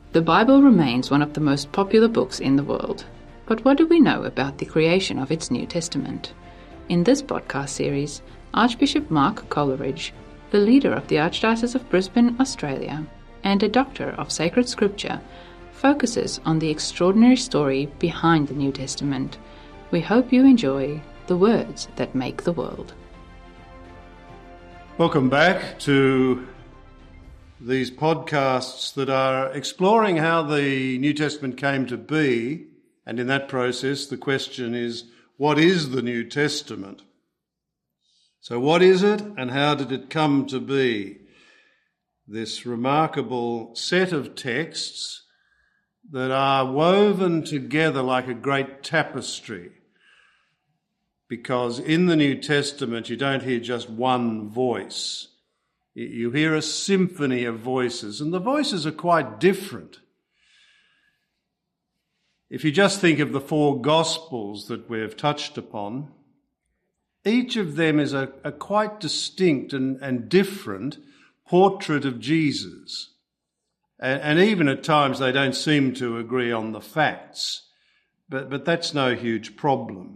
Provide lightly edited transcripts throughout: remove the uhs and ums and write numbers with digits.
The Bible remains one of the most popular books in the world. But what do we know about the creation of its New Testament? In this podcast series, Archbishop Mark Coleridge, the leader of the Archdiocese of Brisbane, Australia, and a doctor of sacred scripture, focuses on the extraordinary story behind the New Testament. We hope you enjoy the words that make the world. Welcome back to these podcasts that are exploring how the New Testament came to be, and in that process the question is, what is the New Testament? So what is it and how did it come to be? This remarkable set of texts that are woven together like a great tapestry, because in the New Testament you don't hear just one voice. You hear a symphony of voices, and the voices are quite different. If you just think of the four Gospels that we've touched upon, each of them is a quite distinct and different portrait of Jesus. And even at times they don't seem to agree on the facts, but that's no huge problem.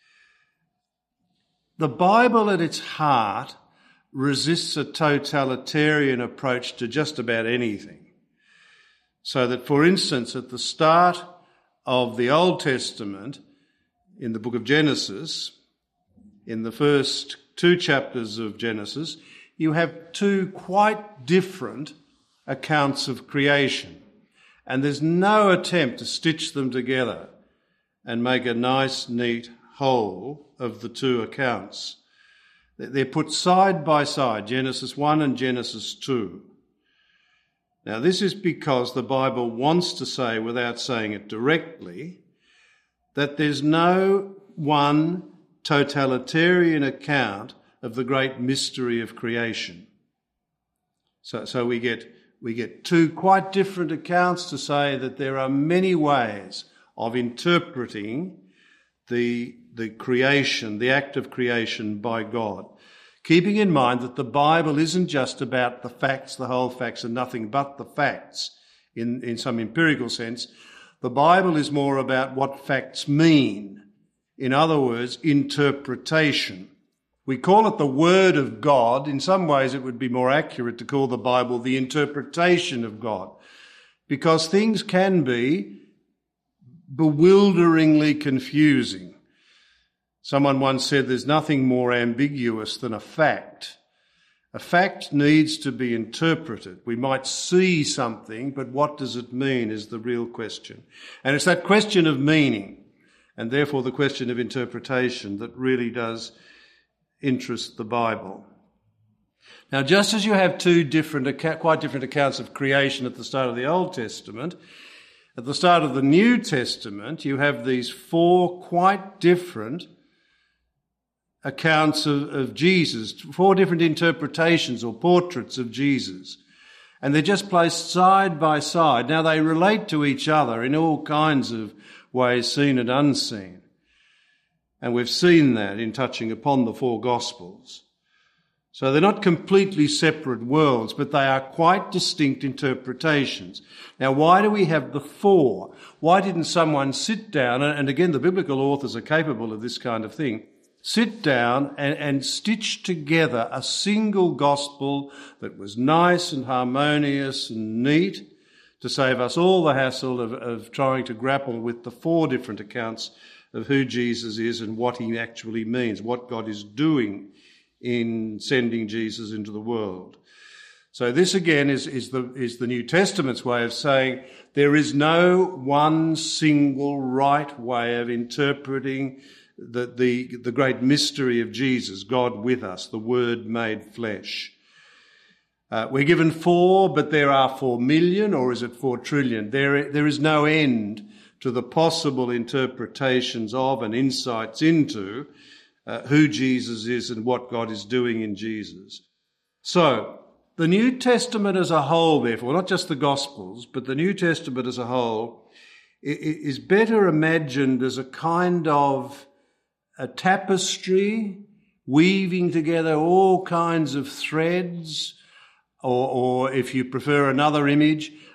The Bible at its heart resists a totalitarian approach to just about anything. So that, for instance, at the start of the Old Testament, in the book of Genesis, in the first two chapters of Genesis, you have two quite different accounts of creation. And there's no attempt to stitch them together and make a nice, neat whole of the two accounts. They're put side by side, Genesis 1 and Genesis 2. Now, this is because the Bible wants to say, without saying it directly, that there's no one totalitarian account of the great mystery of creation. So we get two quite different accounts to say that there are many ways of interpreting the creation, the act of creation by God, keeping in mind that the Bible isn't just about the facts, the whole facts, and nothing but the facts in some empirical sense. The Bible is more about what facts mean. In other words, interpretation. We call it the Word of God. In some ways it would be more accurate to call the Bible the interpretation of God, because things can be bewilderingly confusing. Someone once said there's nothing more ambiguous than a fact. A fact needs to be interpreted. We might see something, but what does it mean is the real question. And it's that question of meaning, and therefore the question of interpretation, that really does interest the Bible. Now, just as you have two quite different accounts of creation at the start of the Old Testament, at the start of the New Testament, you have these four quite different accounts of Jesus, four different interpretations or portraits of Jesus. And they're just placed side by side. Now, they relate to each other in all kinds of ways, seen and unseen. And we've seen that in touching upon the four Gospels. So they're not completely separate worlds, but they are quite distinct interpretations. Now, why do we have the four? Why didn't someone sit down, and again, the biblical authors are capable of this kind of thing, sit down and stitch together a single gospel that was nice and harmonious and neat to save us all the hassle of trying to grapple with the four different accounts of who Jesus is and what he actually means, what God is doing in sending Jesus into the world. So this again is the New Testament's way of saying there is no one single right way of interpreting the great mystery of Jesus, God with us, the Word made flesh. We're given four, but there are 4 million, or is it 4 trillion? There is no end to the possible interpretations of and insights into who Jesus is and what God is doing in Jesus. So, the New Testament as a whole, therefore, not just the Gospels, but the New Testament as a whole, is better imagined as a kind of a tapestry, weaving together all kinds of threads, or if you prefer another image,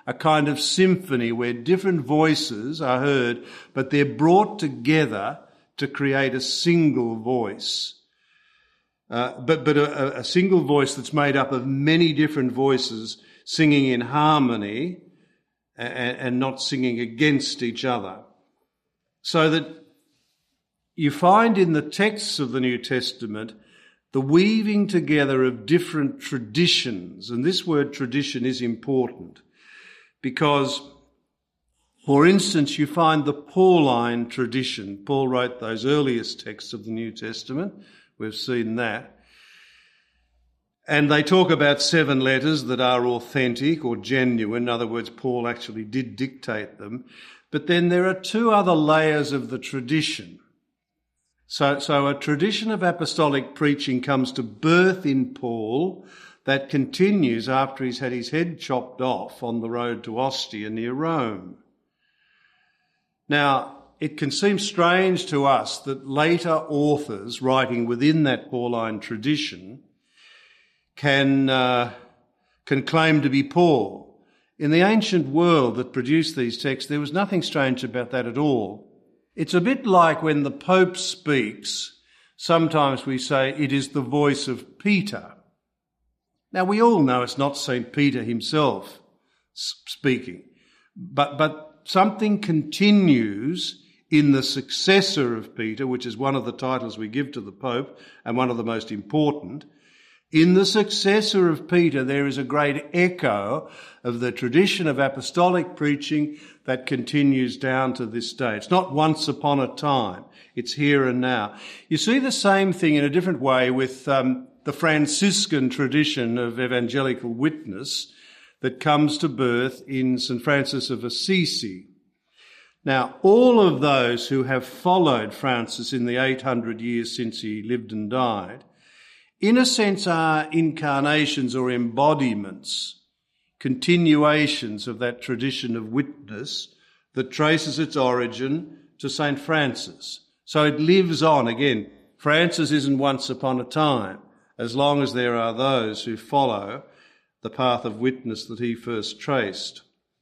a kind of symphony where different voices are heard, but they're brought together to create a single voice. But a single voice that's made up of many different voices singing in harmony and not singing against each other. So that you find in the texts of the New Testament the weaving together of different traditions. And this word tradition is important because, for instance, you find the Pauline tradition. Paul wrote those earliest texts of the New Testament. We've seen that. And they talk about 7 letters that are authentic or genuine. In other words, Paul actually did dictate them. But then there are 2 other layers of the tradition. So a tradition of apostolic preaching comes to birth in Paul that continues after he's had his head chopped off on the road to Ostia near Rome. Now, it can seem strange to us that later authors writing within that Pauline tradition can claim to be Paul. In the ancient world that produced these texts, there was nothing strange about that at all. It's a bit like when the Pope speaks, sometimes we say it is the voice of Peter. Now, we all know it's not St. Peter himself speaking, but something continues in the successor of Peter, which is one of the titles we give to the Pope and one of the most important. In the successor of Peter, there is a great echo of the tradition of apostolic preaching that continues down to this day. It's not once upon a time. It's here and now. You see the same thing in a different way with the Franciscan tradition of evangelical witness that comes to birth in St. Francis of Assisi. Now, all of those who have followed Francis in the 800 years since he lived and died, in a sense are incarnations or embodiments, continuations of that tradition of witness that traces its origin to St. Francis. So it lives on. Again, Francis isn't once upon a time, as long as there are those who follow the path of witness that he first traced.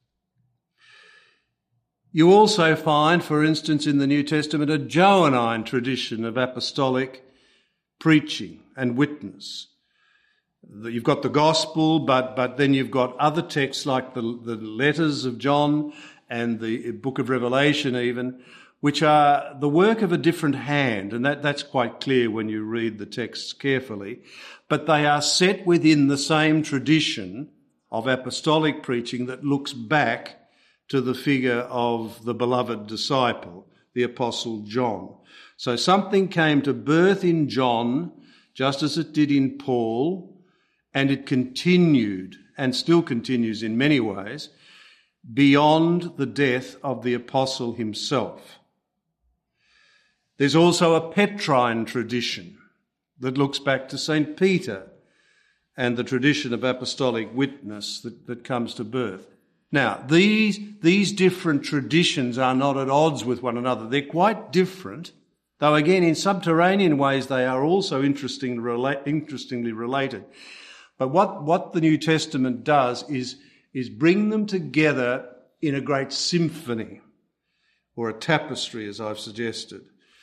You also find, for instance, in the New Testament, a Johannine tradition of apostolic preaching and witness. You've got the gospel, but then you've got other texts like the letters of John and the book of Revelation even, which are the work of a different hand, and that's quite clear when you read the texts carefully. But they are set within the same tradition of apostolic preaching that looks back to the figure of the beloved disciple, the Apostle John. So something came to birth in John, just as it did in Paul, and it continued, and still continues in many ways, beyond the death of the apostle himself. There's also a Petrine tradition that looks back to St. Peter and the tradition of apostolic witness that comes to birth. Now, these different traditions are not at odds with one another. They're quite different, though again, in subterranean ways, they are also interestingly related. But what the New Testament does is bring them together in a great symphony, or a tapestry, as I've suggested.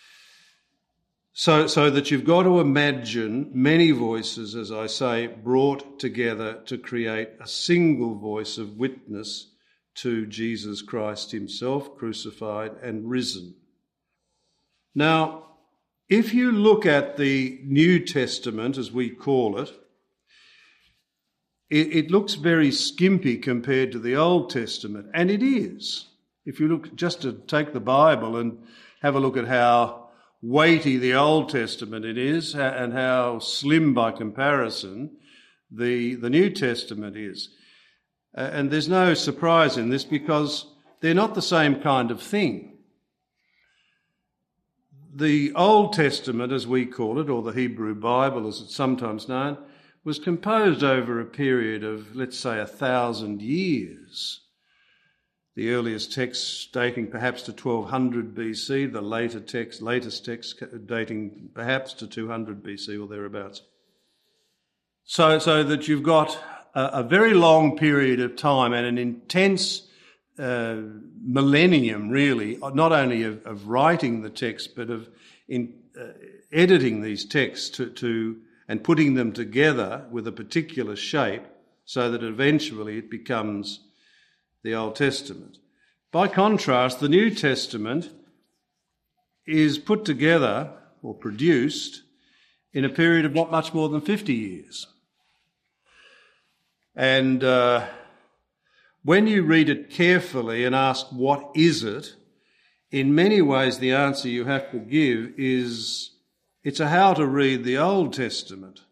So that you've got to imagine many voices, as I say, brought together to create a single voice of witness to Jesus Christ himself, crucified and risen. Now, if you look at the New Testament, as we call it, it looks very skimpy compared to the Old Testament, and it is. If you look, just to take the Bible and have a look at how weighty the Old Testament it is and how slim by comparison the New Testament is. And there's no surprise in this because they're not the same kind of thing. The Old Testament, as we call it, or the Hebrew Bible as it's sometimes known, was composed over a period of, let's say, 1,000 years. The earliest texts dating perhaps to 1200 BC, the latest texts dating perhaps to 200 BC or thereabouts. So that you've got a very long period of time and an intense millennium, really, not only of writing the text, but of editing these texts and putting them together with a particular shape so that eventually it becomes the Old Testament. By contrast, the New Testament is put together or produced in a period of not much more than 50 years. And when you read it carefully and ask, what is it? In many ways, the answer you have to give is, it's a how to read the Old Testament.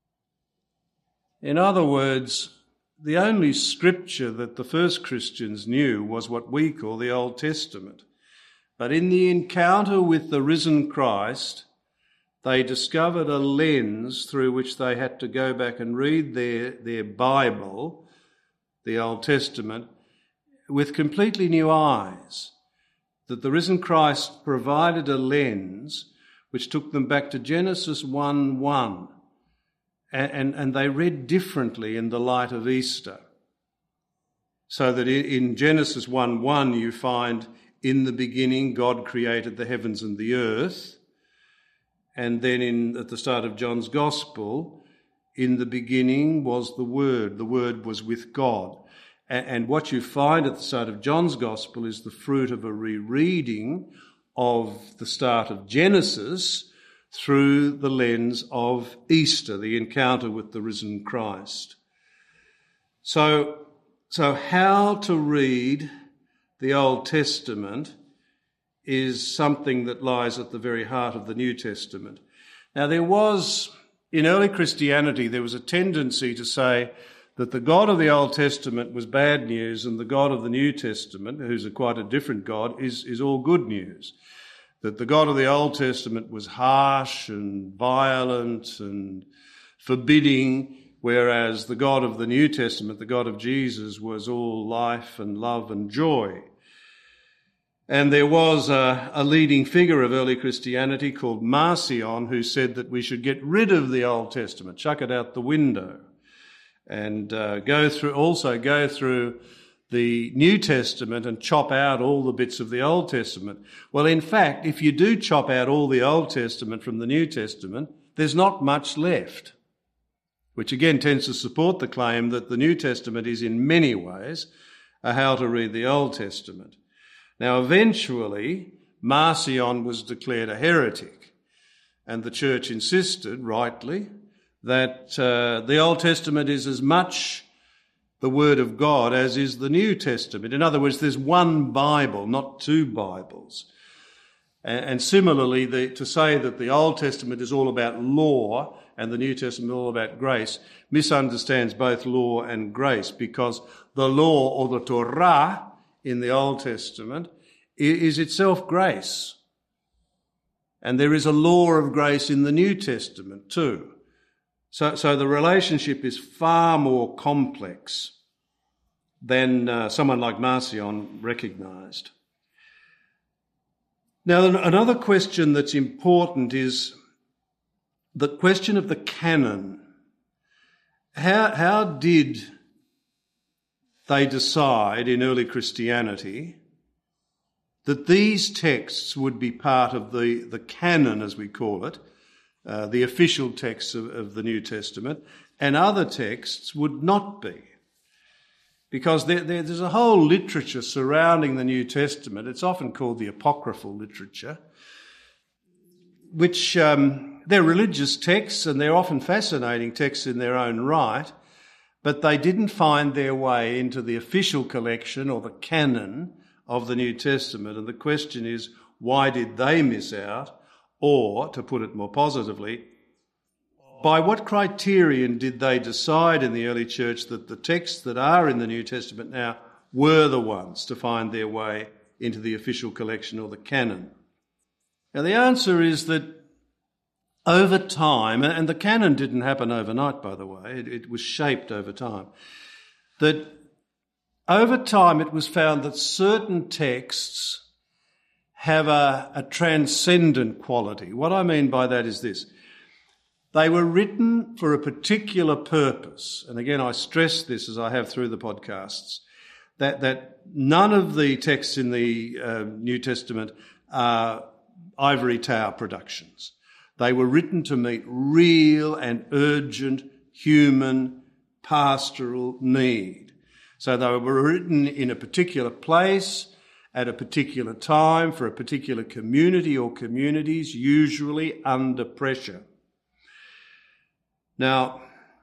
In other words, the only scripture that the first Christians knew was what we call the Old Testament. But in the encounter with the risen Christ, they discovered a lens through which they had to go back and read their Bible, the Old Testament, with completely new eyes. That the risen Christ provided a lens which took them back to Genesis 1:1, and they read differently in the light of Easter. So that in Genesis 1:1 you find, in the beginning God created the heavens and the earth. And then at the start of John's Gospel, in the beginning was the Word was with God. And what you find at the start of John's Gospel is the fruit of a rereading of the start of Genesis through the lens of Easter, the encounter with the risen Christ. So how to read the Old Testament is something that lies at the very heart of the New Testament. Now, in early Christianity, there was a tendency to say that the God of the Old Testament was bad news and the God of the New Testament, who's quite a different God, is all good news. That the God of the Old Testament was harsh and violent and forbidding, whereas the God of the New Testament, the God of Jesus, was all life and love and joy. And there was a leading figure of early Christianity called Marcion who said that we should get rid of the Old Testament, chuck it out the window, and go through the New Testament and chop out all the bits of the Old Testament. Well, in fact, if you do chop out all the Old Testament from the New Testament, there's not much left, which again tends to support the claim that the New Testament is in many ways a how to read the Old Testament. Now, eventually, Marcion was declared a heretic, and the church insisted, rightly, that the Old Testament is as much the Word of God as is the New Testament. In other words, there's one Bible, not two Bibles. And similarly, to say that the Old Testament is all about law and the New Testament all about grace misunderstands both law and grace, because the law, or the Torah, in the Old Testament is itself grace. And there is a law of grace in the New Testament too. So the relationship is far more complex than someone like Marcion recognised. Now, another question that's important is the question of the canon. How did they decide in early Christianity that these texts would be part of the canon, as we call it, the official texts of the New Testament, and other texts would not be? Because there's a whole literature surrounding the New Testament. It's often called the apocryphal literature, which they're religious texts and they're often fascinating texts in their own right, but they didn't find their way into the official collection or the canon of the New Testament. And the question is, why did they miss out? Or, to put it more positively, by what criterion did they decide in the early church that the texts that are in the New Testament now were the ones to find their way into the official collection or the canon? Now, the answer is that over time, and the canon didn't happen overnight, by the way, it was shaped over time, that over time it was found that certain texts have a transcendent quality. What I mean by that is this. They were written for a particular purpose. And again, I stress this as I have through the podcasts, that none of the texts in the New Testament are ivory tower productions. They were written to meet real and urgent human pastoral need. So they were written in a particular place, at a particular time, for a particular community or communities, usually under pressure. Now,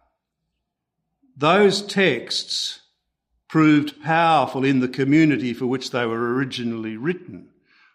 those texts proved powerful in the community for which they were originally written.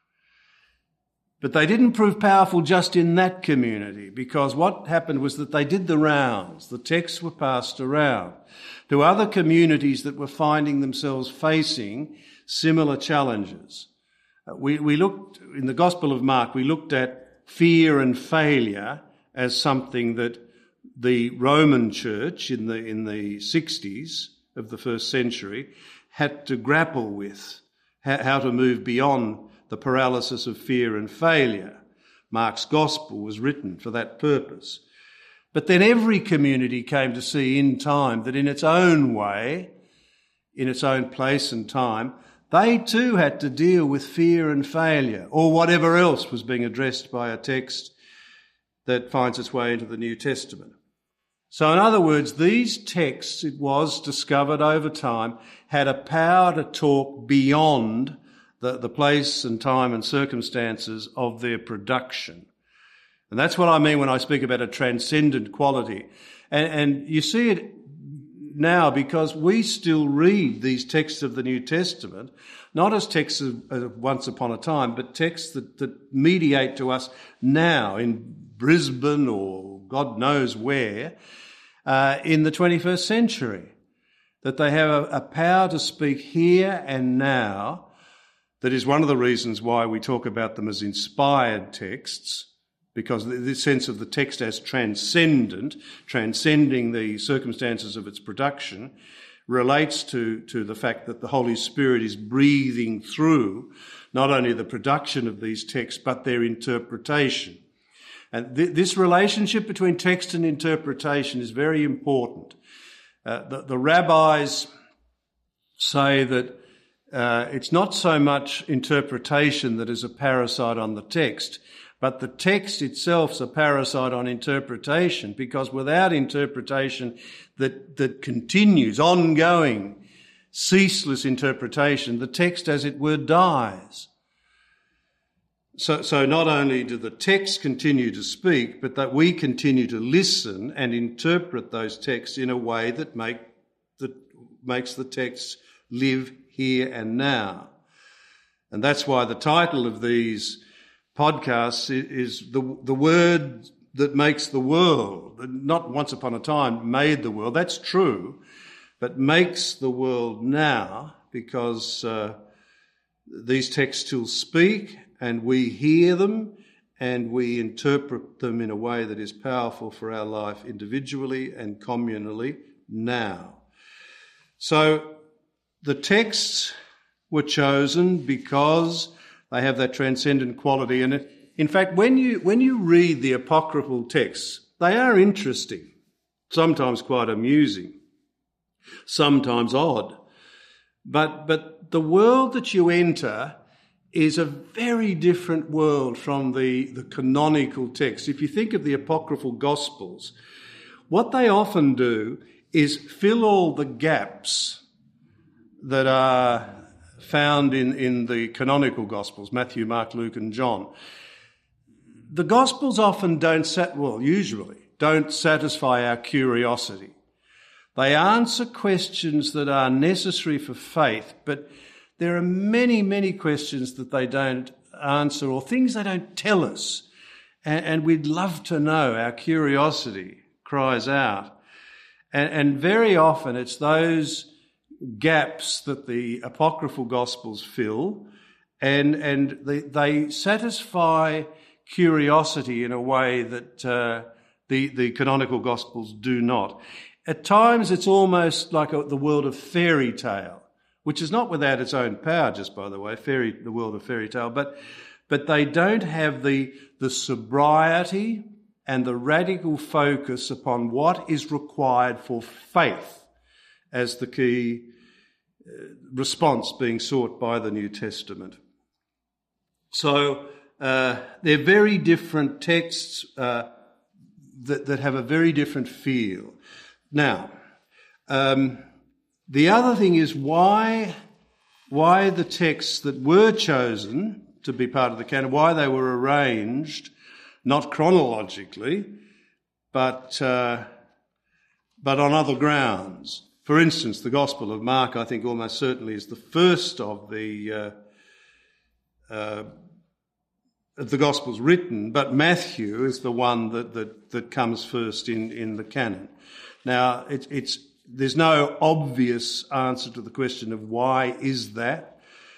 But they didn't prove powerful just in that community, because what happened was that they did the rounds. The texts were passed around to other communities that were finding themselves facing similar challenges. We looked, in the Gospel of Mark, we looked at fear and failure as something that the Roman church in the 60s of the first century had to grapple with, how to move beyond the paralysis of fear and failure. Mark's Gospel was written for that purpose. But then every community came to see in time that in its own way, in its own place and time, they too had to deal with fear and failure, or whatever else was being addressed by a text that finds its way into the New Testament. So in other words, these texts, it was discovered over time, had a power to talk beyond the place and time and circumstances of their production. And that's what I mean when I speak about a transcendent quality. And you see it now because we still read these texts of the New Testament, not as texts of once upon a time, but texts that mediate to us now in Brisbane or God knows where, in the 21st century. That they have a power to speak here and now. That is one of the reasons why we talk about them as inspired texts, because the sense of the text as transcendent, transcending the circumstances of its production, relates to the fact that the Holy Spirit is breathing through not only the production of these texts, but their interpretation. And this relationship between text and interpretation is very important. The rabbis say that it's not so much interpretation that is a parasite on the text, but the text itself is a parasite on interpretation, because without interpretation that continues, ongoing, ceaseless interpretation, the text, as it were, dies. So not only do the texts continue to speak, but that we continue to listen and interpret those texts in a way that makes the texts live here and now. And that's why the title of these podcasts is the word that makes the world. Not once upon a time made the world, that's true, but makes the world now, because these texts still speak and we hear them and we interpret them in a way that is powerful for our life individually and communally now. So the texts were chosen because they have that transcendent quality. And in fact, when you read the apocryphal texts, they are interesting, sometimes quite amusing, sometimes odd. But the world that you enter is a very different world from the canonical text. If you think of the apocryphal Gospels, what they often do is fill all the gaps that are found in the canonical Gospels, Matthew, Mark, Luke and John. The Gospels often usually don't satisfy our curiosity. They answer questions that are necessary for faith, but there are many, many questions that they don't answer, or things they don't tell us. And we'd love to know. Our curiosity cries out. And very often it's those gaps that the apocryphal Gospels fill, and they satisfy curiosity in a way that the canonical Gospels do not. At times it's almost like the world of fairy tale, which is not without its own power, just by the way, the world of fairy tale, but they don't have the sobriety and the radical focus upon what is required for faith as the key response being sought by the New Testament. So they're very different texts that have a very different feel. Now, the other thing is why the texts that were chosen to be part of the canon, why they were arranged, not chronologically, but on other grounds. For instance, the Gospel of Mark, I think, almost certainly is the first of the Gospels written, but Matthew is the one that comes first in the canon. Now, there's no obvious answer to the question of why is that.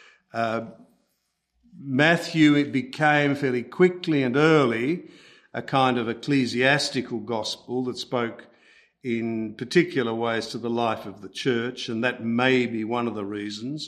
Matthew, it became fairly quickly and early a kind of ecclesiastical gospel that spoke in particular ways to the life of the church, and that may be one of the reasons.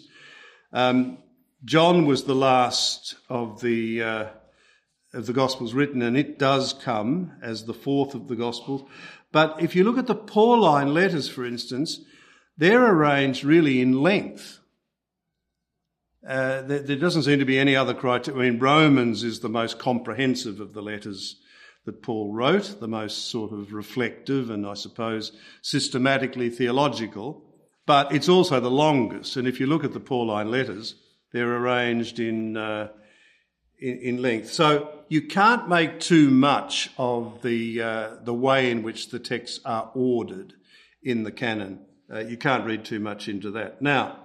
John was the last of the Gospels written, and it does come as the fourth of the Gospels. But if you look at the Pauline letters, for instance, they're arranged really in length. There doesn't seem to be any other criteria. I mean, Romans is the most comprehensive of the letters that Paul wrote, the most sort of reflective and, I suppose, systematically theological, but it's also the longest. And if you look at the Pauline letters, they're arranged in length. So you can't make too much of the way in which the texts are ordered in the canon. You can't read too much into that. Now,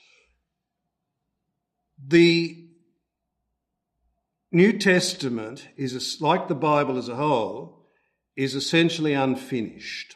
the New Testament is, like the Bible as a whole, is essentially unfinished.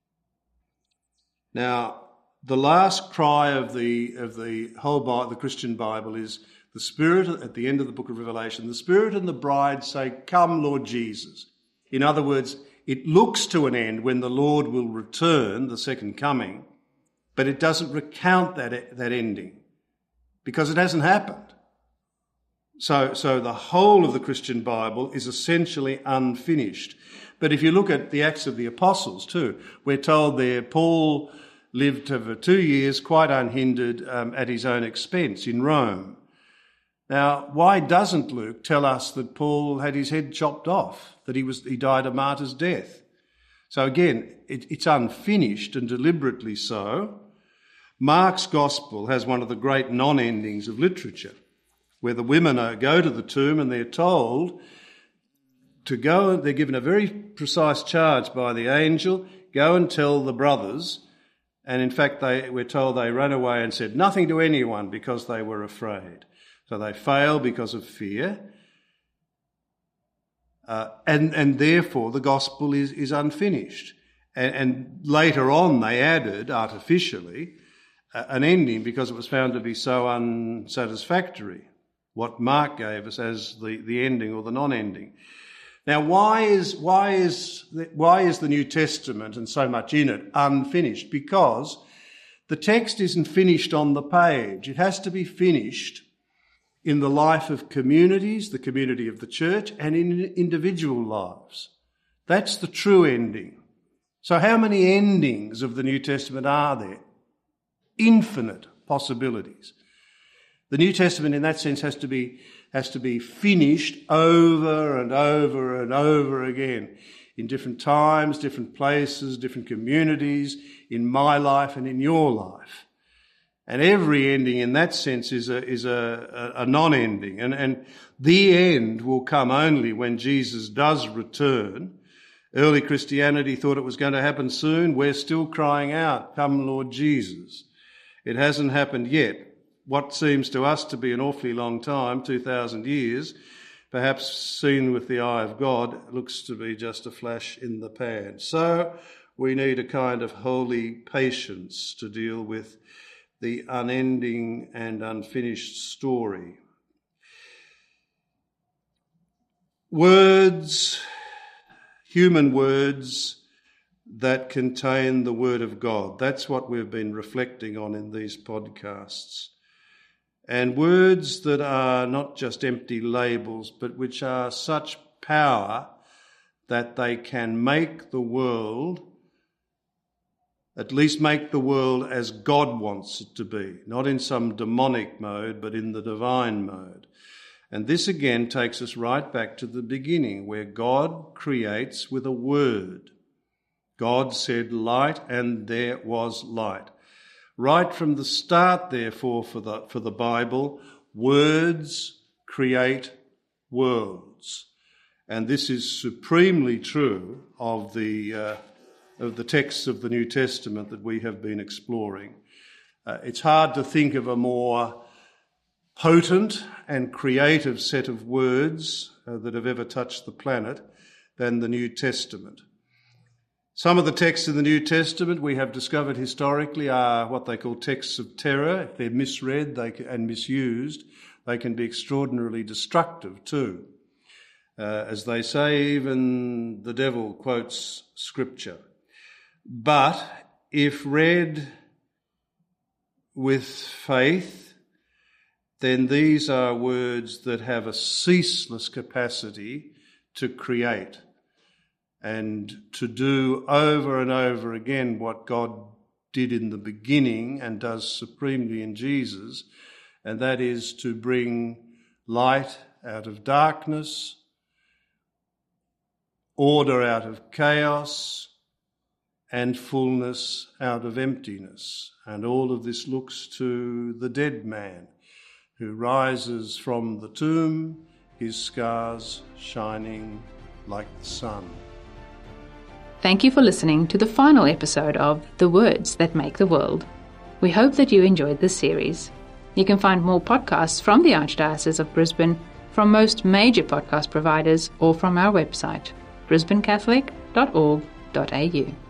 Now, the last cry of the whole Bible, the Christian Bible, is the Spirit at the end of the book of Revelation. The Spirit and the bride say, "Come, Lord Jesus." In other words, it looks to an end when the Lord will return, the second coming, but it doesn't recount that ending because it hasn't happened. So the whole of the Christian Bible is essentially unfinished. But if you look at the Acts of the Apostles too, we're told there Paul lived over 2 years quite unhindered at his own expense in Rome. Now, why doesn't Luke tell us that Paul had his head chopped off, that he died a martyr's death? So again, it's unfinished, and deliberately so. Mark's Gospel has one of the great non-endings of literature, where the women go to the tomb and they're told to go, they're given a very precise charge by the angel, go and tell the brothers. And in fact, we're told they ran away and said nothing to anyone because they were afraid. So they fail because of fear. And therefore the gospel is unfinished. And later on they added, artificially, an ending because it was found to be so unsatisfactory, what Mark gave us as the ending or the non-ending. Now, why is the New Testament and so much in it unfinished? Because the text isn't finished on the page. It has to be finished in the life of communities, the community of the church, and in individual lives. That's the true ending. So how many endings of the New Testament are there? Infinite possibilities. The New Testament in that sense has to be finished over and over and over again in different times, different places, different communities, in my life and in your life. And every ending in that sense is a non-ending. And the end will come only when Jesus does return. Early Christianity thought it was going to happen soon. We're still crying out, "Come, Lord Jesus." It hasn't happened yet. What seems to us to be an awfully long time, 2,000 years, perhaps seen with the eye of God, looks to be just a flash in the pan. So we need a kind of holy patience to deal with the unending and unfinished story. Words, human words that contain the Word of God. That's what we've been reflecting on in these podcasts. And words that are not just empty labels, but which are such power that they can make the world, at least make the world as God wants it to be, not in some demonic mode, but in the divine mode. And this again takes us right back to the beginning, where God creates with a word. God said, "Light," and there was light. Right from the start, therefore, for the Bible, words create worlds. And this is supremely true of the texts of the New Testament that we have been exploring. It's hard to think of a more potent and creative set of words that have ever touched the planet than the New Testament. Some of the texts in the New Testament we have discovered historically are what they call texts of terror. If they're misread and misused, they can be extraordinarily destructive too. As they say, even the devil quotes Scripture. But if read with faith, then these are words that have a ceaseless capacity to create and to do over and over again what God did in the beginning and does supremely in Jesus, and that is to bring light out of darkness, order out of chaos, and fullness out of emptiness. And all of this looks to the dead man who rises from the tomb, his scars shining like the sun. Thank you for listening to the final episode of The Words That Make the World. We hope that you enjoyed this series. You can find more podcasts from the Archdiocese of Brisbane from most major podcast providers or from our website, brisbanecatholic.org.au.